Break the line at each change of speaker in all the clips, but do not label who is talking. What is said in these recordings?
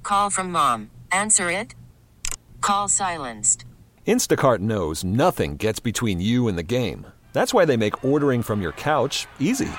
Call from mom. Answer it. Call silenced.
Instacart knows nothing gets between you and the game. That's why they make ordering from your couch easy.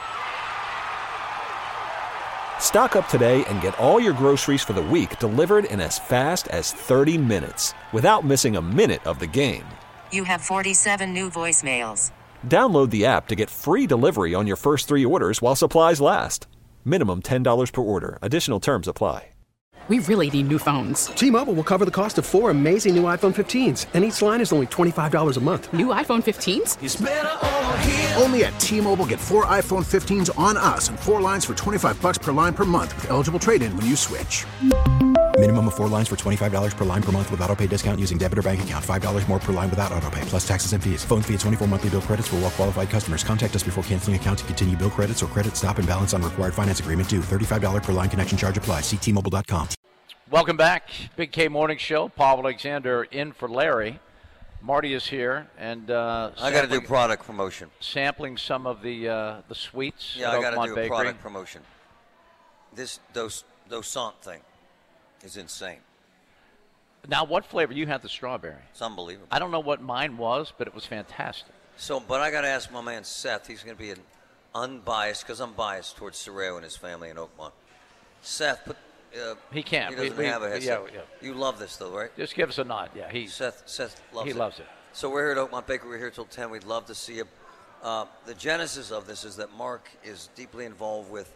Stock up today and get all your groceries for the week delivered in as fast as 30 minutes without missing a minute of the game.
You have 47 new voicemails.
Download the app to get free delivery on your first 3 orders while supplies last. Minimum $10 per order. Additional terms apply.
We really need new phones.
T-Mobile will cover the cost of 4 amazing new iPhone 15s, and each line is only $25 a month.
New iPhone 15s?
It's better over here. Only at T-Mobile, get 4 iPhone 15s on us and 4 lines for $25 per line per month with eligible trade-in when you switch.
Minimum of 4 lines for $25 per line per month with autopay discount using debit or bank account. $5 more per line without autopay, plus taxes and fees. Phone fee at 24 monthly bill credits for well-qualified customers. Contact us before canceling account to continue bill credits or credit stop and balance on required finance agreement due. $35 per line connection charge applies. See T-Mobile.com.
Welcome back. Big K Morning Show. Paul Alexander in for Larry. Marty is here, and
I got to do product promotion.
Sampling some of the sweets.
Yeah,
at
I got to do
Bakery.
a product promotion. This Dosant thing is insane.
Now, what flavor? You had the strawberry.
It's unbelievable.
I don't know what mine was, but it was fantastic.
But I got to ask my man Seth. He's going to be an unbiased, because I'm biased towards Sorreo and his family in Oakmont. Seth, put.
He can't.
He doesn't have a headset. Yeah. You love this, though, right?
Just give us a nod. Yeah,
Seth loves it.
He loves it.
So we're here at Oakmont Bakery. We're here till 10. We'd love to see you. The genesis of this is that Mark is deeply involved with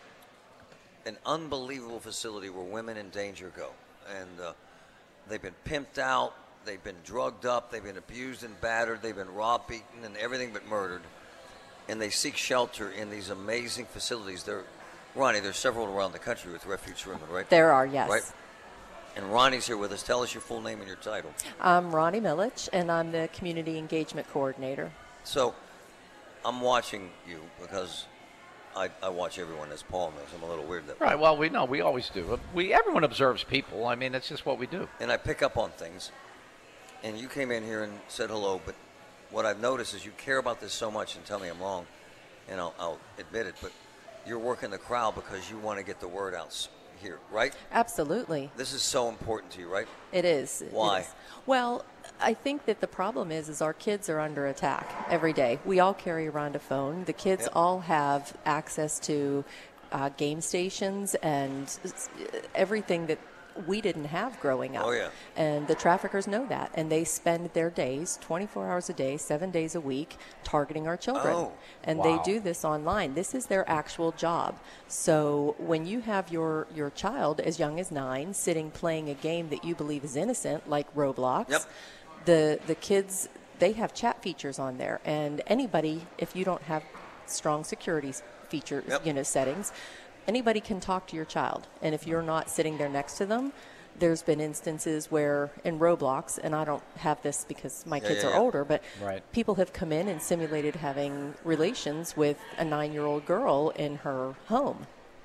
an unbelievable facility where women in danger go. And they've been pimped out. They've been drugged up. They've been abused and battered. They've been robbed, beaten, and everything but murdered. And they seek shelter in these amazing facilities. Ronnie, there's several around the country with refuge for women, right?
There are, yes.
Right? And Ronnie's here with us. Tell us your full name and your title.
I'm Ronnie Milich, and I'm the Community Engagement Coordinator.
So I'm watching you because I watch everyone, as Paul knows. I'm a little weird that way.
Right, well, we know. We always do. Everyone observes people. I mean, it's just what we do.
And I pick up on things. And you came in here and said hello, but what I've noticed is you care about this so much, and tell me I'm wrong, and I'll admit it, but you're working the crowd because you want to get the word out here, right?
Absolutely.
This is so important to you, right?
It is.
Why?
It is. Well, I think that the problem is our kids are under attack every day. We all carry around a phone. The kids all have access to game stations and everything that we didn't have growing up.
Oh, yeah.
And the traffickers know that. And they spend their days, 24 hours a day, 7 days a week, targeting our children.
Oh,
and they do this online. This is their actual job. So when you have your child as young as 9 sitting playing a game that you believe is innocent, like Roblox, the kids, they have chat features on there. And anybody, if you don't have strong security features, settings, anybody can talk to your child. And if you're not sitting there next to them, there's been instances where in Roblox, and I don't have this because my kids are older, but people have come in and simulated having relations with a 9-year-old girl in her home.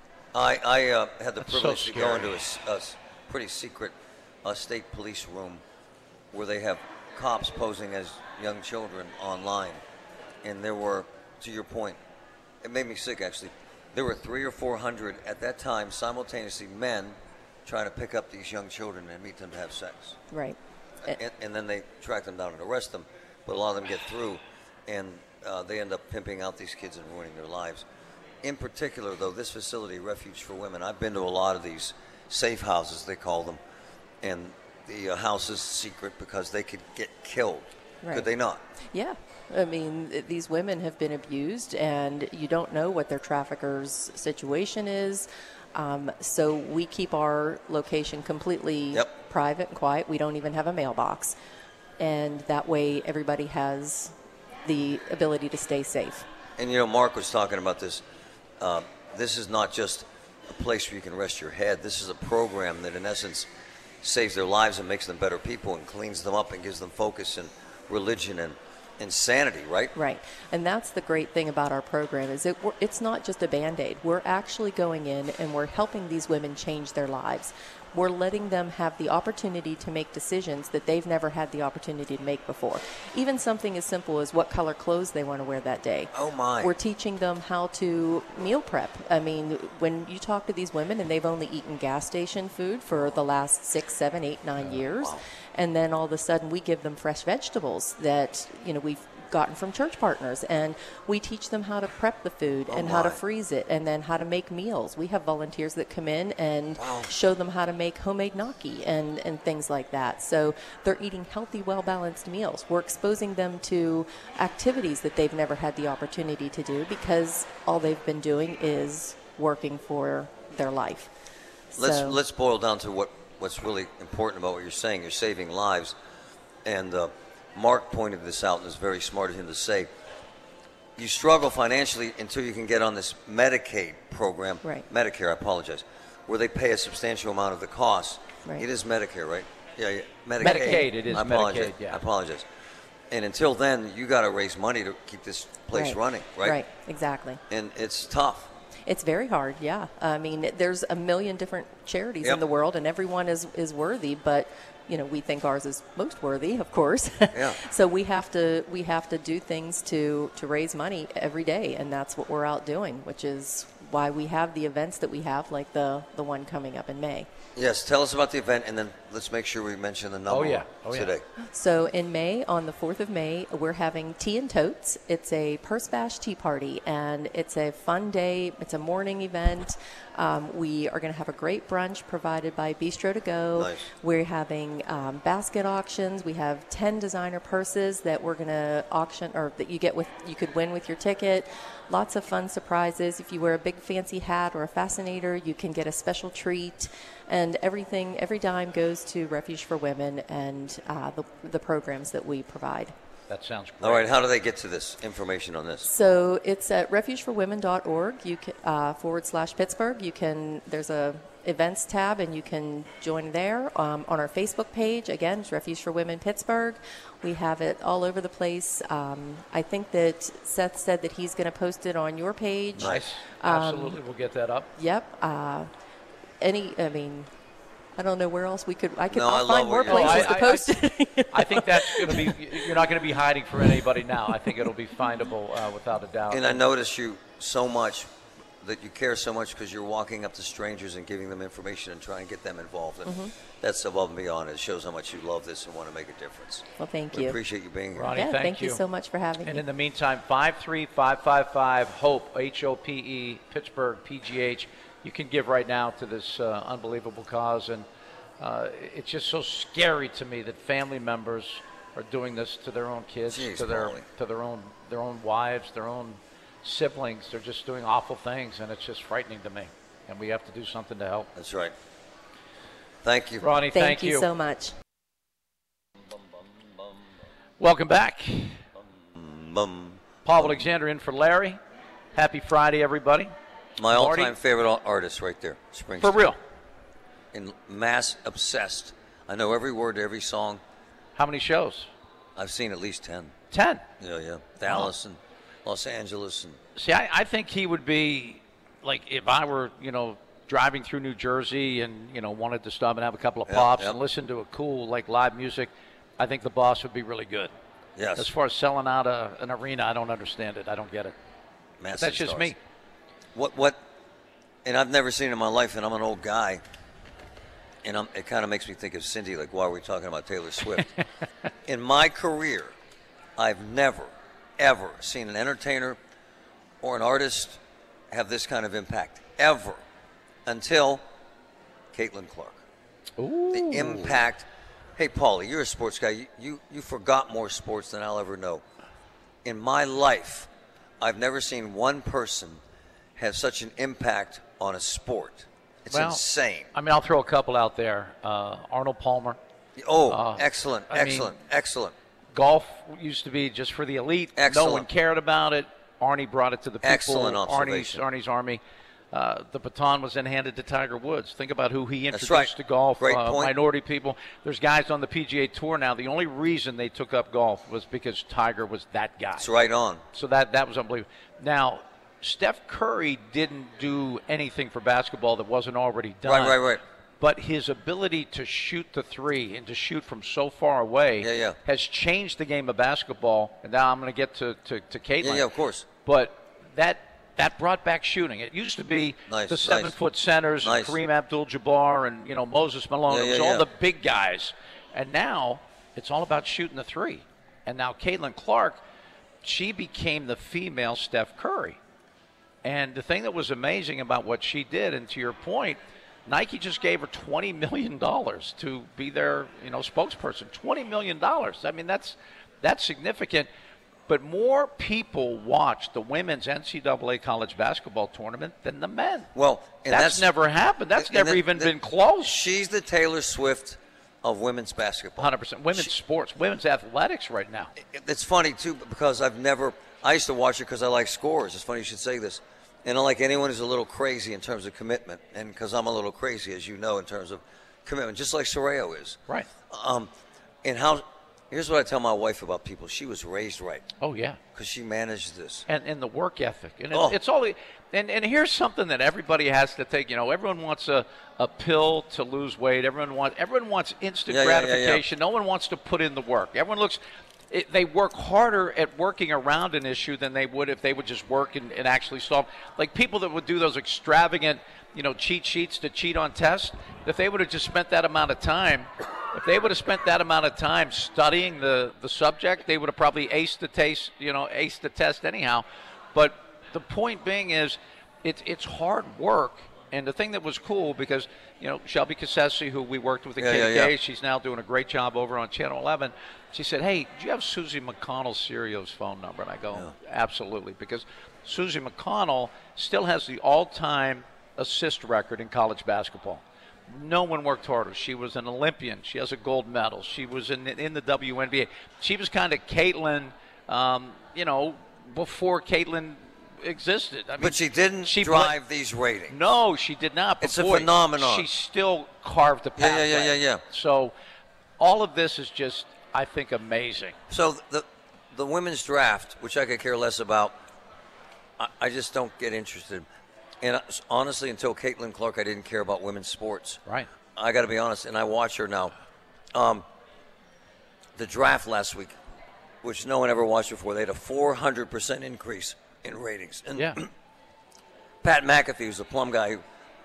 I had the privilege to go into a pretty secret state police room where they have cops posing as young children online. And there were, to your point, it made me sick actually, there were 300 or 400 at that time simultaneously men trying to pick up these young children and meet them to have sex.
Right.
And then they track them down and arrest them, but a lot of them get through, and they end up pimping out these kids and ruining their lives. In particular, though, this facility, Refuge for Women, I've been to a lot of these safe houses, they call them, and the house is secret because they could get killed. Right. Could they not?
Yeah. I mean, these women have been abused, and you don't know what their trafficker's situation is. So we keep our location completely private and quiet. We don't even have a mailbox. And that way everybody has the ability to stay safe.
And, Mark was talking about this. This is not just a place where you can rest your head. This is a program that, in essence, saves their lives and makes them better people and cleans them up and gives them focus and religion and insanity, right?
Right. And that's the great thing about our program is it's not just a Band-Aid. We're actually going in and we're helping these women change their lives. we're letting them have the opportunity to make decisions that they've never had the opportunity to make before. Even something as simple as what color clothes they want to wear that day.
Oh, my.
We're teaching them how to meal prep. I mean, when you talk to these women and they've only eaten gas station food for the last 6, 7, 8, 9 years, and then all of a sudden we give them fresh vegetables that, we've gotten from church partners, and we teach them how to prep the food and how to freeze it, and then how to make meals. We have volunteers that come in and show them how to make homemade gnocchi and things like that. So they're eating healthy, well-balanced meals. We're exposing them to activities that they've never had the opportunity to do because all they've been doing is working for their life.
Let's boil down to what's really important about what you're saying. You're saving lives, and Mark pointed this out, and it's very smart of him to say, you struggle financially until you can get on this Medicaid program.
Right.
Medicare, I apologize, where they pay a substantial amount of the cost.
Right.
It is Medicare, right? Yeah, Medicaid.
Medicaid, it is
I apologize.
Medicaid, yeah.
I apologize. And until then, you got to raise money to keep this place running, right?
Right, exactly.
And it's tough.
It's very hard, yeah. I mean, there's a million different charities in the world, and everyone is worthy, but we think ours is most worthy, of course.
Yeah.
So we have to do things to raise money every day, and that's what we're out doing, which is why we have the events that we have, like the one coming up in May.
Yes, tell us about the event, and then let's make sure we mention the number today.
So in May, on the 4th of May, we're having Tea and Totes. It's a Purse Bash tea party, and it's a fun day. It's a morning event. We are going to have a great brunch provided by Bistro to Go.
Nice.
We're having basket auctions. We have 10 designer purses that we're going to auction, or that you could win with your ticket. Lots of fun surprises. If you wear a big fancy hat or a fascinator, you can get a special treat. And every dime goes to Refuge for Women and the programs that we provide.
That sounds great.
All right, how do they get to this information on this?
So it's at refugeforwomen.org. You can /Pittsburgh. There's a events tab, and you can join there. On our Facebook page, again, it's Refuge for Women Pittsburgh. We have it all over the place. I think that Seth said that he's going to post it on your page.
Nice. Absolutely, we'll get that up.
Yep. I don't know where else I'll
find
more places to post it.
I think that's going to be, you're not going to be hiding from anybody now. I think it'll be findable without a doubt.
And I notice you so much, that you care so much, because you're walking up to strangers and giving them information and trying to get them involved. And that's above and beyond. It shows how much you love this and want to make a difference.
Well, thank
We
you.
appreciate you being here.
Ronnie,
thank you so much for having me.
And in the meantime, 53555-HOPE, HOPE, Pittsburgh, PGH. You can give right now to this unbelievable cause, and it's just so scary to me that family members are doing this to their own kids, to their own wives, their own siblings. They're just doing awful things, and it's just frightening to me. And we have to do something to help.
That's right. Thank you,
Ronnie.
Thank you so much.
Welcome back. Paul Alexander in for Larry. Happy Friday, everybody.
My
Marty?
all-time favorite artist right there, Springsteen.
For real.
And mass obsessed. I know every word to every song.
How many shows?
I've seen at least 10.
10?
Yeah. Dallas and Los Angeles. And
See, I think he would be, like, if I were, driving through New Jersey and, wanted to stop and have a couple of pops and listen to a cool, live music, I think the Boss would be really good.
Yes.
As far as selling out an arena, I don't understand it. I don't get it.
Massive
That's just
stars.
me.
What? And I've never seen it in my life, and I'm an old guy. And it kind of makes me think of Cindy, like, why are we talking about Taylor Swift? In my career, I've never, ever seen an entertainer or an artist have this kind of impact, ever, until Caitlin Clark.
Ooh.
The impact. Hey, Paulie, you're a sports guy. You forgot more sports than I'll ever know. In my life, I've never seen one person have such an impact on a sport. It's insane.
I mean, I'll throw a couple out there. Arnold Palmer.
Oh, excellent.
Golf used to be just for the elite.
Excellent.
No one cared about it. Arnie brought it to the people.
Excellent observation.
Arnie's Army. The baton was then handed to Tiger Woods. Think about who he introduced
right.
to golf.
Great point.
Minority people. There's guys on the PGA Tour now. The only reason they took up golf was because Tiger was that guy.
It's right on.
So that was unbelievable. Now, Steph Curry didn't do anything for basketball that wasn't already done.
Right.
but his ability to shoot the three and to shoot from so far away has changed the game of basketball. And now I'm going to get to Caitlin.
Yeah, of course.
But that brought back shooting. It used to be the 7-foot centers, and Kareem Abdul-Jabbar and Moses Malone. It was all the big guys. And now it's all about shooting the three. And now Caitlin Clark, she became the female Steph Curry. And the thing that was amazing about what she did, and to your point, Nike just gave her $20 million to be their spokesperson. $20 million. I mean, that's significant. But more people watch the women's NCAA college basketball tournament than the men.
Well, and
that's never happened. That's never even been close.
She's the Taylor Swift of women's basketball.
100%. Women's sports, women's athletics right now.
It's funny, too, because I used to watch it because I like scores. It's funny you should say this. And unlike anyone who's a little crazy in terms of commitment, and because I'm a little crazy, as you know, in terms of commitment, just like Soraya is.
Right.
Here's what I tell my wife about people. She was raised right.
Oh, yeah.
Because she managed this.
And the work ethic. And it's all – and here's something that everybody has to take. Everyone wants a pill to lose weight. Everyone wants instant gratification. No one wants to put in the work. Everyone looks – they work harder at working around an issue than they would if they would just work and actually solve. Like people that would do those extravagant, cheat sheets to cheat on tests, if they would have just spent that amount of time – if they would have spent that amount of time studying the subject, they would have probably aced the test anyhow. But the point being is, it's hard work. And the thing that was cool, because Shelby Cassesi, who we worked with at KK, she's now doing a great job over on Channel 11. She said, "Hey, do you have Susie McConnell-Serio's phone number?" And I go, "Absolutely," because Susie McConnell still has the all-time assist record in college basketball. No one worked harder. She was an Olympian. She has a gold medal. She was in the WNBA. She was kind of Caitlin, before Caitlin existed. I mean,
but she didn't drive these ratings.
No, she did not.
It's a phenomenon.
She still carved a pathway.
Yeah.
So all of this is just, I think, amazing.
So the women's draft, which I could care less about, I just don't get interested. And honestly, until Caitlin Clark, I didn't care about women's sports.
Right.
I got to be honest, and I watch her now. The draft last week, which no one ever watched before, they had a 400% increase in ratings. And Pat McAfee, who's a Plum guy who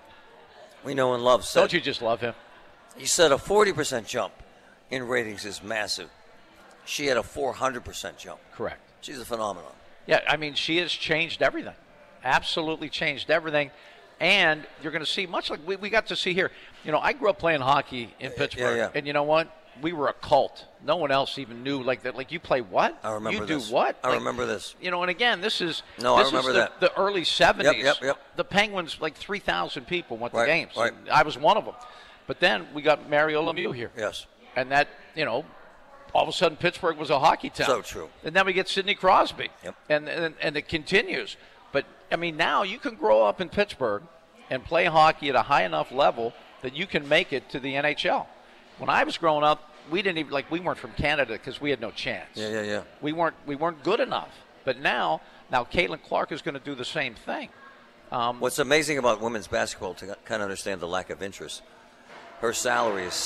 we know and love, said,
don't you just love him?
He said a 40% jump in ratings is massive. She had a 400% jump.
Correct.
She's a phenomenon.
Yeah, I mean, she has changed everything. Absolutely changed everything. And you're going to see, much like we got to see here. I grew up playing hockey in Pittsburgh. And you know what? We were a cult. No one else even knew. Like you play what?
I remember this.
You do what?
I remember this.
And again, this is
the
early 70s.
Yep.
The Penguins, like 3,000 people went to games.
Right.
I was one of them. But then we got Mario Lemieux here.
Yes.
And that, all of a sudden Pittsburgh was a hockey town.
So true.
And then we get Sidney Crosby.
Yep.
And it continues. But, I mean, now you can grow up in Pittsburgh and play hockey at a high enough level that you can make it to the NHL. When I was growing up, we weren't from Canada because we had no chance.
Yeah.
We weren't good enough. But now Caitlin Clark is going to do the same thing.
What's amazing about women's basketball, to kind of understand the lack of interest, her salary is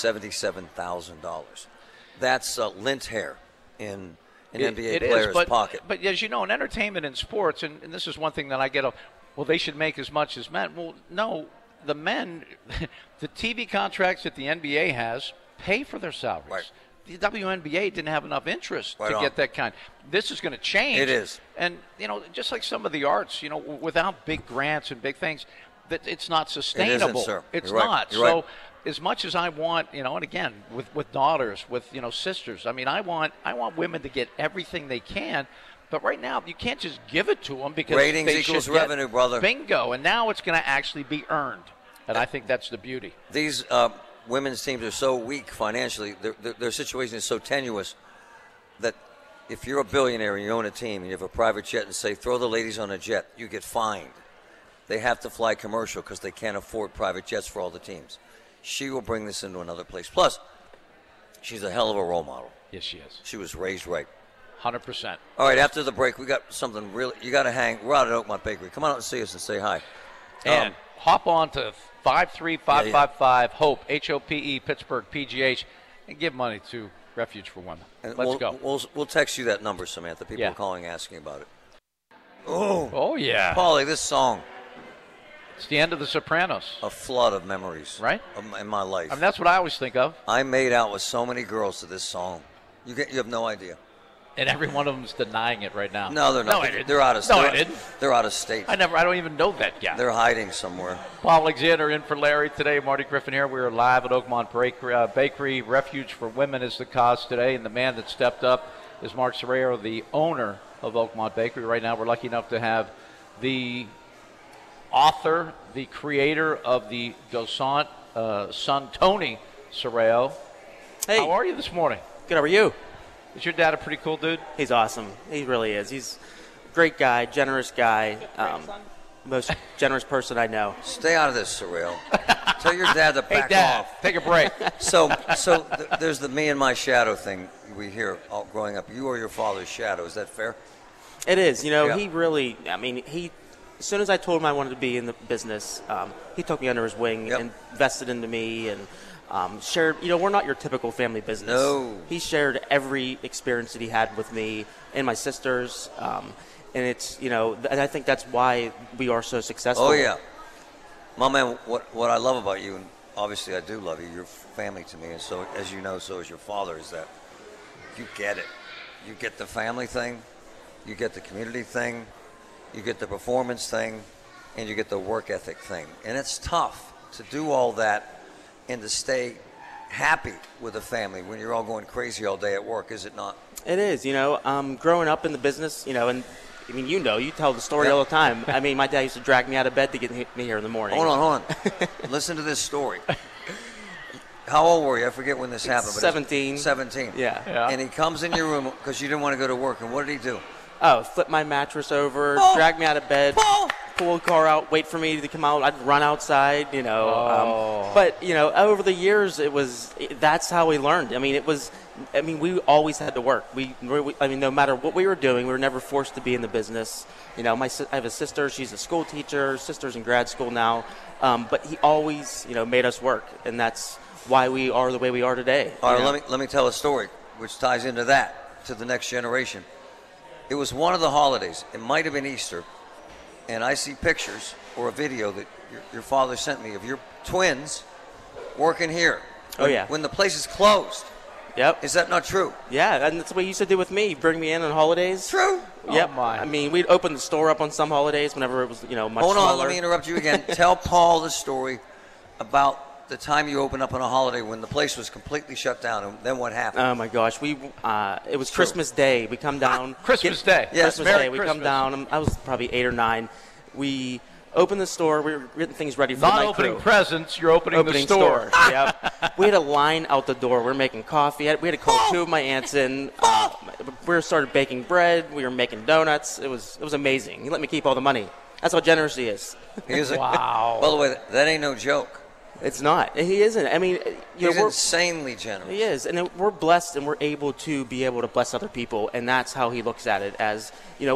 $77,000. That's lint hair in an NBA player's pocket.
But as you know, in entertainment and sports, and this is one thing that I get well, they should make as much as men. Well, no, the men, the TV contracts that the NBA has pay for their salaries.
Right.
The WNBA didn't have enough interest to get that kind. This is going to change.
It is.
And, just like some of the arts, without big grants and big things, that it's not sustainable.
It isn't, sir.
It's
You're right.
not.
You're right.
As much as I want, and again, with daughters, with, sisters, I mean, I want women to get everything they can. But right now, you can't just give it to them because
ratings
they
equals
should
revenue, brother.
Bingo. And now it's going to actually be earned. And I think that's the beauty.
These women's teams are so weak financially. Their situation is so tenuous that if you're a billionaire and you own a team and you have a private jet and say, throw the ladies on a jet, you get fined. They have to fly commercial because they can't afford private jets for all the teams. She will bring this into another place. Plus, she's a hell of a role model.
Yes, she is.
She was raised right.
100%.
All right, after the break, we got something really. You got to hang. We're out at Oakmont Bakery. Come on out and see us and say hi.
And hop on to 53555 HOPE, HOPE, Pittsburgh, PGH, and give money to Refuge for Women.
And
Let's go.
We'll text you that number, Samantha. People are calling asking about it.
Oh, yeah.
Paulie, this song.
It's the end of The Sopranos.
A flood of memories.
Right?
In my life.
I mean, that's what I always think of.
I made out with so many girls to this song. You have no idea.
And every one of them is denying it right now.
No, they're not.
No, I didn't.
They're out of state.
No, I didn't.
They're out of state.
I don't even know that guy.
They're hiding somewhere.
Paul Alexander in for Larry today. Marty Griffin here. We are live at Oakmont Bakery. Refuge for Women is the cause today, and the man that stepped up is Mark Serrero, the owner of Oakmont Bakery. Right now, we're lucky enough to have the author, the creator of the Dosant son, Tony Serrero.
Hey.
How are you this morning?
Good, how are you?
Is your dad a pretty cool dude?
He's awesome. He really is. He's a great guy, generous guy, most generous person I know.
Stay out of this, Serrero. Tell your dad to back
hey, Dad,
off.
Take a break.
So there's the me and my shadow thing we hear all growing up. You are your father's shadow. Is that fair?
It is. You know,
Yeah.
he really, I mean, as soon as I told him I wanted to be in the business, he took me under his wing and invested into me and shared, we're not your typical family business.
No.
He shared every experience that he had with me and my sisters. And it's, and I think that's why we are so successful.
Oh, yeah. My man, what I love about you, and obviously I do love you, you're family to me, and so, as you know, so is your father, is that you get it. You get the family thing, you get the community thing, you get the performance thing, and you get the work ethic thing. And it's tough to do all that and to stay happy with a family when you're all going crazy all day at work, is it not?
It is. Growing up in the business, and I mean, you tell the story all the time. I mean, my dad used to drag me out of bed to get me here in the morning.
Hold on. Listen to this story. How old were you? I forget when this happened. But
17.
17.
Yeah.
And he comes in your room because you didn't want to go to work. And what did he do?
Oh, flip my mattress over, drag me out of bed, pull the car out, wait for me to come out. I'd run outside, But, over the years, that's how we learned. I mean, we always had to work. No matter what we were doing, we were never forced to be in the business. I have a sister. She's a school teacher. Sister's in grad school now. But he always, made us work. And that's why we are the way we are today.
All right, let me tell a story which ties into that, to the next generation. It was one of the holidays. It might have been Easter. And I see pictures or a video that your father sent me of your twins working here.
Oh, yeah.
When the place is closed.
Yep.
Is that not true?
Yeah, and that's what he used to do with me. Bring me in on holidays.
True.
Yep.
Oh, my.
I mean, we'd open the store up on some holidays whenever it was, much
Hold on,
smaller.
let me interrupt you again. Tell Paul the story about the time you opened up on a holiday when the place was completely shut down, and then what happened?
Oh my gosh, it was Christmas Day. We come down.
Christmas Day.
Yes,
Christmas
Merry
Day. We
Christmas.
come down. I was probably 8 or 9. We opened the store. We were getting things ready for
Not
the night
opening
crew.
presents, you're opening the store.
Yep. We had a line out the door. We were making coffee. We had to call 2 of my aunts in. We started baking bread. We were making donuts. It was amazing. He let me keep all the money. That's how generous he is.
Wow.
By the way, that ain't no joke.
It's not. He isn't. I mean,
He's
we're
insanely generous.
He is, and we're blessed, and we're able to bless other people, and that's how he looks at it. As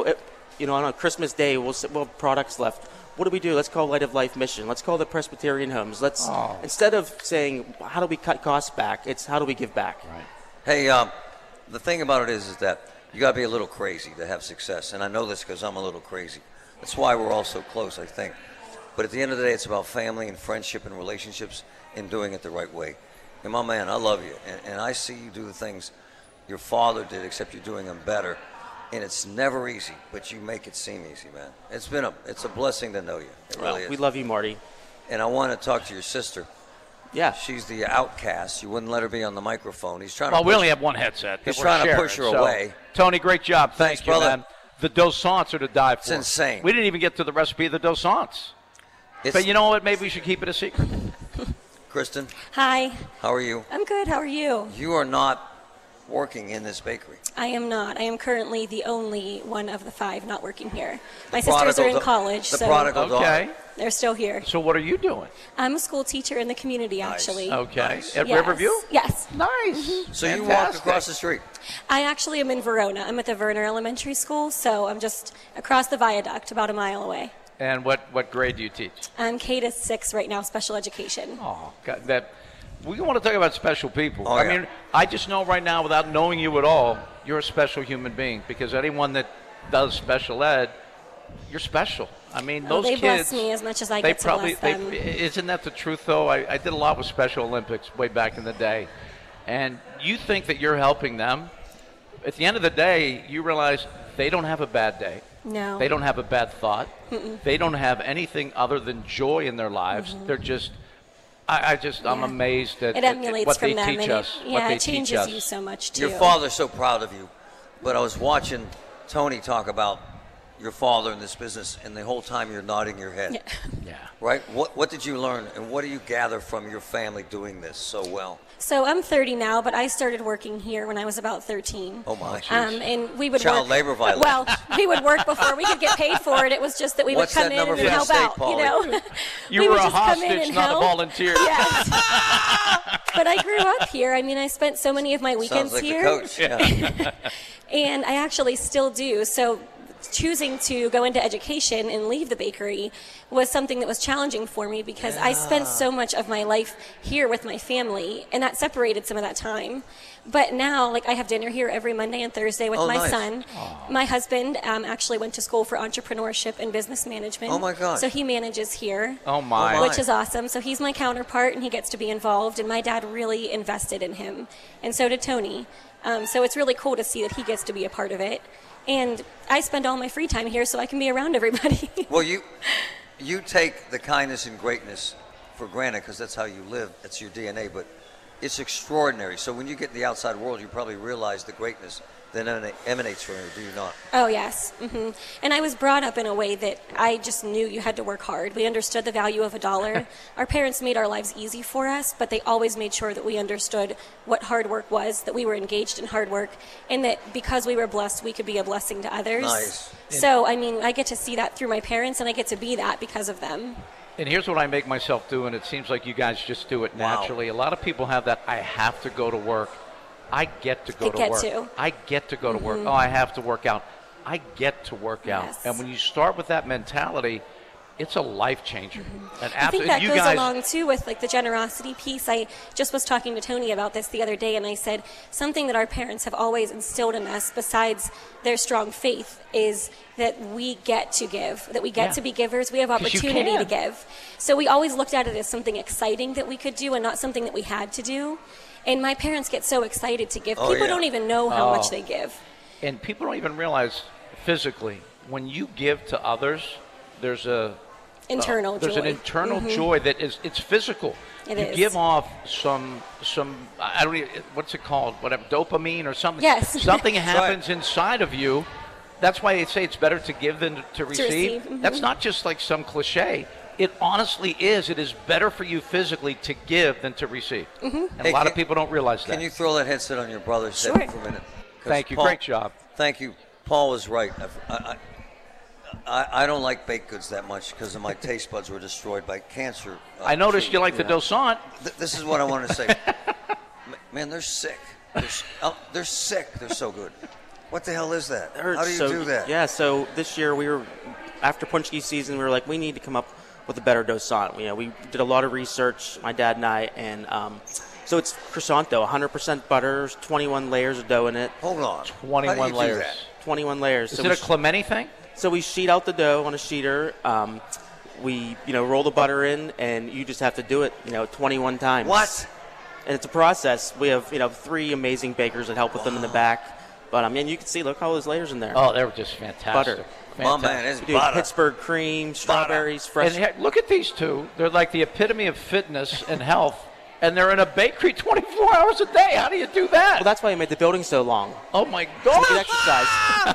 on a Christmas Day, we'll have products left. What do we do? Let's call Light of Life Mission. Let's call the Presbyterian Homes. Instead of saying how do we cut costs back, it's how do we give back.
Right.
Hey, the thing about it is that you got to be a little crazy to have success, and I know this because I'm a little crazy. That's why we're all so close, I think. But at the end of the day, it's about family and friendship and relationships and doing it the right way. And my man, I love you. And I see you do the things your father did, except you're doing them better. And it's never easy, but you make it seem easy, man. It's a blessing to know you. It really is.
We love you, Marty.
And I want to talk to your sister.
Yeah.
She's the outcast. You wouldn't let her be on the microphone. He's trying to
Well, we
push-
only have one headset.
He's
We're
trying to
sharing,
push her
so-
away.
Tony, great job.
Thanks,
Thank you,
brother.
man. The Dosants are to die for.
It's insane.
We didn't even get to the recipe of the Dosants. But you know what? Maybe we should keep it a secret.
Kristen,
Hi,
how are you?
I'm good. How are you?
You are not working in this bakery.
I am not. I am currently the only one of the 5 not working here. My
prodigal
sisters are in
da-
college,
the
so
prodigal daughter.
Okay.
they're still here.
So what are you doing?
I'm a school teacher in the community, actually.
Okay. At
Yes.
Riverview?
Yes.
Nice.
So you walk
Fantastic.
across the street.
I actually am in Verona. I'm at the Verner Elementary School, so I'm just across the viaduct, about a mile away.
And what grade do you teach?
I'm K to 6 right now, special education.
Oh, God, we want to talk about special people.
Oh,
I
yeah.
mean, I just know right now, without knowing you at all, you're a special human being, because anyone that does special ed, you're special. I mean, those
they
kids.
They bless me as much as I get to bless them.
Isn't that the truth, though? I did a lot with Special Olympics way back in the day. And you think that you're helping them. At the end of the day, you realize they don't have a bad day.
No.
They don't have a bad thought.
Mm-mm.
They don't have anything other than joy in their lives.
Mm-hmm.
They're just, I'm amazed at
it emulates
what
from
they
them,
teach
and
us.
it changes you so much, too.
Your father's so proud of you. But I was watching Tony talk about your father in this business, and the whole time you're nodding your head.
Yeah.
Right? What did you learn, and what do you gather from your family doing this so well?
So I'm 30 now, but I started working here when I was about 13.
Oh, my.
And we would
Child
work.
labor violation.
Well, we would work before we could get paid for it. It was just that we
What's
would come
that
in
number
and
for the
help
state,
out,
Paulie?
you know.
You
We
were
would
a
just come in
hostage,
and
not
help.
a volunteer.
Yes. But I grew up here. I mean, I spent so many of my weekends
Sounds like
here.
the coach. Yeah.
And I actually still do. So choosing to go into education and leave the bakery was something that was challenging for me, because I spent so much of my life here with my family, and that separated some of that time. But now, like, I have dinner here every Monday and Thursday with my
nice.
son. My husband actually went to school for entrepreneurship and business management.
Oh, my God.
So he manages here.
Oh, my.
Which is awesome. So he's my counterpart, and he gets to be involved, and my dad really invested in him, and so did Tony. So it's really cool to see that he gets to be a part of it. And I spend all my free time here so I can be around everybody.
Well, you take the kindness and greatness for granted, because that's how you live. That's your DNA. But it's extraordinary. So when you get in the outside world, you probably realize the greatness that emanates from you, do you not?
Oh, yes. Mm-hmm. And I was brought up in a way that I just knew you had to work hard. We understood the value of a dollar. Our parents made our lives easy for us, but they always made sure that we understood what hard work was, that we were engaged in hard work, and that because we were blessed, we could be a blessing to others.
Nice.
So, I mean, I get to see that through my parents, and I get to be that because of them.
And here's what I make myself do, and it seems like you guys just do it naturally. A lot of people have that, I have to go to work. I get to go to work. I get to go to work. Oh, I have to work out. I get to work out. And when you start with that mentality, it's a life changer. And
I think that goes along, too, with like the generosity piece. I just was talking to Tony about this the other day, and I said something that our parents have always instilled in us, besides their strong faith, is that we get to give, that we get to be givers. We have opportunity to give. So we always looked at it as something exciting that we could do and not something that we had to do. And my parents get so excited to give. People don't even know how much they give.
And people don't even realize physically, when you give to others, there's an internal joy that it's physical. You give off some I don't even, what's it called? Whatever, dopamine or something.
Yes.
Something happens inside of you. That's why they say it's better to give than to receive.
Mm-hmm.
That's not just like some cliche. It honestly is. It is better for you physically to give than to receive. And a lot of people don't realize that.
Can you throw that headset on your brother's head for a minute?
Thank you.
Paul,
great job.
Thank you. Paul was right. I don't like baked goods that much because my taste buds were destroyed by cancer.
I noticed you like the Dosant.
This is what I wanted to say. Man, they're sick. They're sick. They're so good. What the hell is that? How do you do that?
Yeah, so this year we were, after Punchki season, we were like, we need to come up with a better Dosant. You know, we did a lot of research, my dad and I, and so it's croissant dough, 100% butter, 21 layers of dough in it.
Hold on.
21 layers.
21 layers.
Is it a Clemente thing?
So we sheet out the dough on a sheeter. We, roll the butter in, and you just have to do it, 21 times.
What?
And it's a process. We have, 3 amazing bakers that help with them in the back. But, you can see, look all those layers in there.
Oh, they were just fantastic.
Butter.
Oh, man, it's
we do
butter.
Pittsburgh cream, strawberries, fresh.
And look at these two. They're like the epitome of fitness and health. And they're in a bakery 24 hours a day. How do you do that?
Well, that's why you made the building so long.
Oh, my God.
So exercise.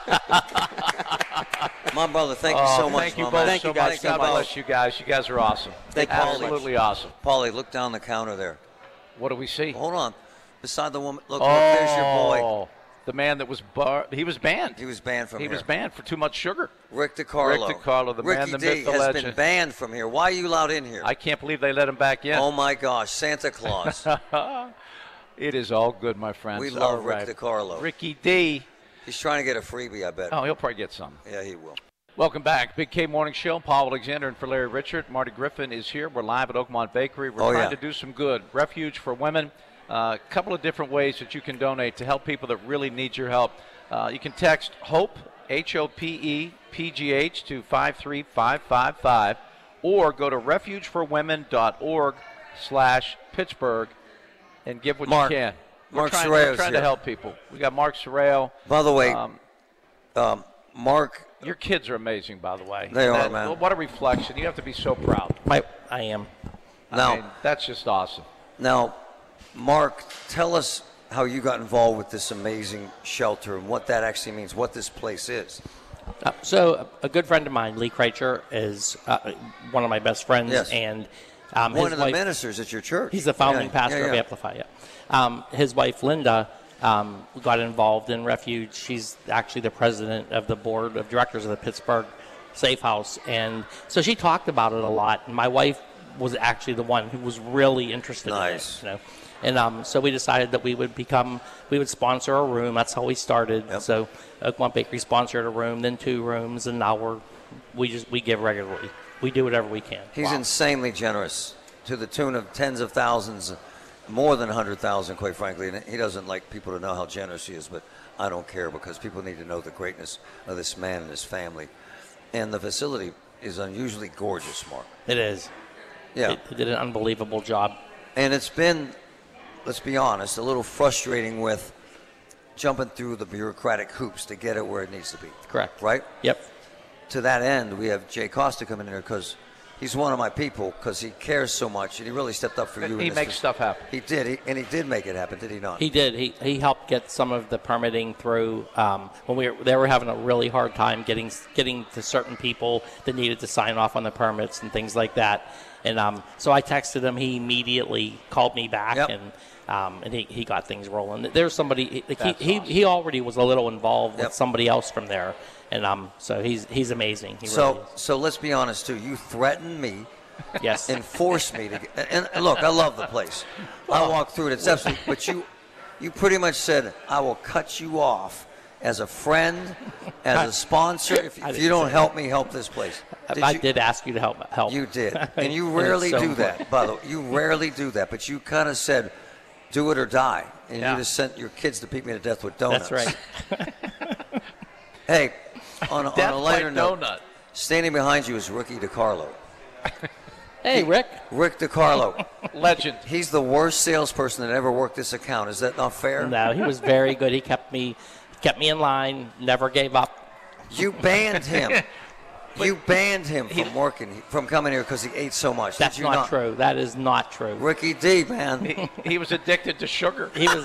My brother, thank you so much.
Thank you both
Thank
so
you guys
much.
so
God
much.
bless you guys. You guys are awesome.
Thank you.
Absolutely awesome.
Paulie, look down the counter there.
What do we see?
Hold on. Beside the woman. Look, there's your boy.
The man that was he was banned.
He was banned from here.
He was banned for too much sugar.
Rick DiCarlo.
Rick DiCarlo, the man, the myth, the
has
legend.
been banned from here. Why are you allowed in here?
I can't believe they let him back in.
Oh, my gosh. Santa Claus.
It is all good, my friends.
We love
Rick
DiCarlo.
Ricky D.
He's trying to get a freebie, I bet.
Oh, he'll probably get some.
Yeah, he will.
Welcome back. Big K Morning Show. Paul Alexander and for Larry Richert. Marty Griffin is here. We're live at Oakmont Bakery. We're trying to do some good. Refuge for Women. A couple of different ways that you can donate to help people that really need your help. You can text HOPE, HOPE, PGH to 53555, or go to refugeforwomen.org/Pittsburgh and give what you can. We're trying to help people. We got Mark Sorrell.
By the way, Mark.
Your kids are amazing, by the way.
They are, man.
What a reflection. You have to be so proud.
I am.
I mean, that's just awesome.
Now, Mark, tell us how you got involved with this amazing shelter and what that actually means, what this place is.
So a good friend of mine, Lee Kreitcher, is one of my best friends.
Yes.
And
one of the ministers at your church.
He's the founding pastor of Amplify. His wife, Linda, got involved in Refuge. She's actually the president of the board of directors of the Pittsburgh Safe House. And so she talked about it a lot. And my wife was actually the one who was really interested in it. You know? And so we decided that we would sponsor a room. That's how we started. Yep. So Oakmont Bakery sponsored a room, then 2 rooms, and now we give regularly. We do whatever we can.
He's insanely generous, to the tune of tens of thousands, more than 100,000, quite frankly. And he doesn't like people to know how generous he is, but I don't care, because people need to know the greatness of this man and his family. And the facility is unusually gorgeous, Mark.
It is.
Yeah.
It did an unbelievable job.
And it's been, let's be honest, a little frustrating with jumping through the bureaucratic hoops to get it where it needs to be.
Correct.
Right?
Yep.
To that end, we have Jay Costa coming in here because he's one of my people, because he cares so much, and he really stepped up for you.
He makes stuff happen.
He did, and he did make it happen, did he not?
He did. He helped get some of the permitting through when they were having a really hard time getting to certain people that needed to sign off on the permits and things like that. And so I texted him. He immediately called me back, and he got things rolling. There's somebody he already was a little involved with somebody else from there, and so he's amazing. He really is.
So let's be honest too. You threatened me,
yes,
and forced me to get. And look, I love the place. I walked through it. It's absolutely. But you pretty much said, I will cut you off as a friend, as a sponsor. If you don't help me help this place.
I did ask you to help.
You did. And you rarely do that, by the way. You rarely do that. But you kind of said, do it or die. And you just sent your kids to beat me to death with donuts.
That's right.
Hey, on a lighter note, standing behind you is Ricky DiCarlo.
Hey, Rick.
Rick DiCarlo.
Legend.
He's the worst salesperson that ever worked this account. Is that not fair?
No, he was very good. He kept me in line, never gave up.
You banned him. You banned him from coming here because he ate so much.
That's not true. That is not true.
Ricky D, man.
He was addicted to sugar.
He was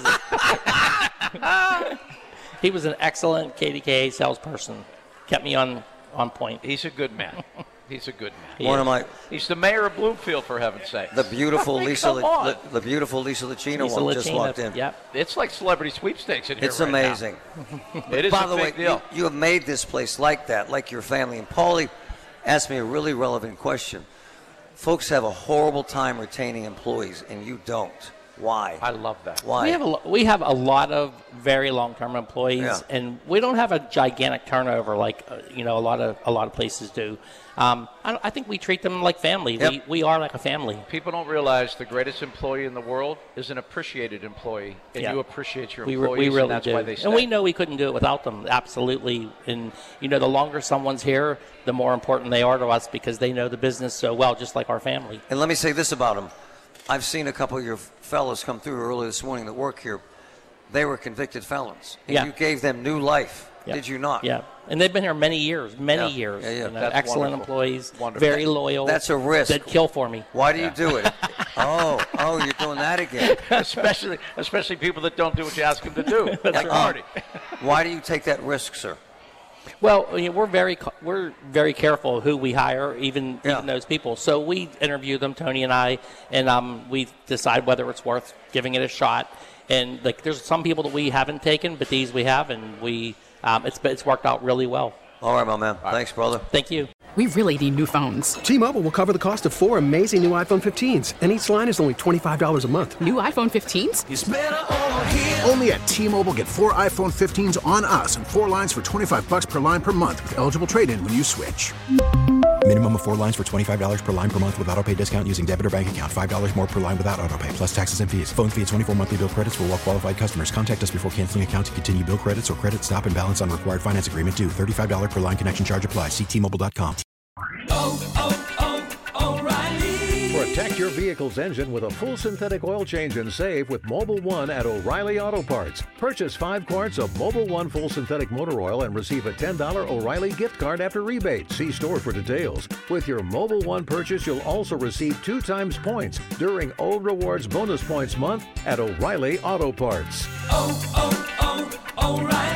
he was an excellent KDKA salesperson. Kept me on point.
He's a good man. He's a good man. He's the mayor of Bloomfield, for heaven's sake.
The beautiful Lisa Lacina just walked in.
Yep.
It's like celebrity sweepstakes in here.
It's amazing.
It is
By
a
the way,
big deal.
you have made this place like that, like your family. And Paulie asked me a really relevant question. Folks have a horrible time retaining employees, and you don't. Why?
I love that.
Why?
We have a lot of very long-term employees, and we don't have a gigantic turnover like a lot of places do. I think we treat them like family.
Yep.
We are like a family.
People don't realize the greatest employee in the world is an appreciated employee, and you appreciate your employees,
we really
and that's
do.
why they stay.
And we know we couldn't do it without them, absolutely. And, the longer someone's here, the more important they are to us because they know the business so well, just like our family.
And let me say this about them. I've seen a couple of your fellows come through early this morning that work here. They were convicted felons. And you gave them new life, did you not?
Yeah. And they've been here many years.
Yeah.
That's excellent
wonderful.
Employees,
Wonderful.
very loyal.
That's a risk.
They'd kill for me.
Why do you do it? Oh, you're doing that again.
Especially people that don't do what you ask them to do.
That's
right.
Why do you take that risk, sir?
Well, we're very careful who we hire, even those people. So we interview them, Tony and I, and we decide whether it's worth giving it a shot. And there's some people that we haven't taken, but these we have, and it's worked out really well.
All right, my man. Thanks, brother.
Thank you.
We really need new phones.
T-Mobile will cover the cost of 4 amazing new iPhone 15s, and each line is only $25 a month.
New iPhone 15s?
It's better over here. Only at T-Mobile, get 4 iPhone 15s on us and 4 lines for $25 per line per month with eligible trade-in when you switch.
Minimum of 4 lines for $25 per line per month with autopay discount using debit or bank account. $5 more per line without autopay, plus taxes and fees. Phone fee at 24 monthly bill credits for well-qualified customers. Contact us before canceling account to continue bill credits or credit stop and balance on required finance agreement due. $35 per line connection charge applies. See T-Mobile.com.
O'Reilly. Protect your vehicle's engine with a full synthetic oil change and save with Mobil 1 at O'Reilly Auto Parts. Purchase 5 quarts of Mobil 1 full synthetic motor oil and receive a $10 O'Reilly gift card after rebate. See store for details. With your Mobil 1 purchase, you'll also receive 2 times points during O Rewards Bonus Points Month at O'Reilly Auto Parts.
O'Reilly.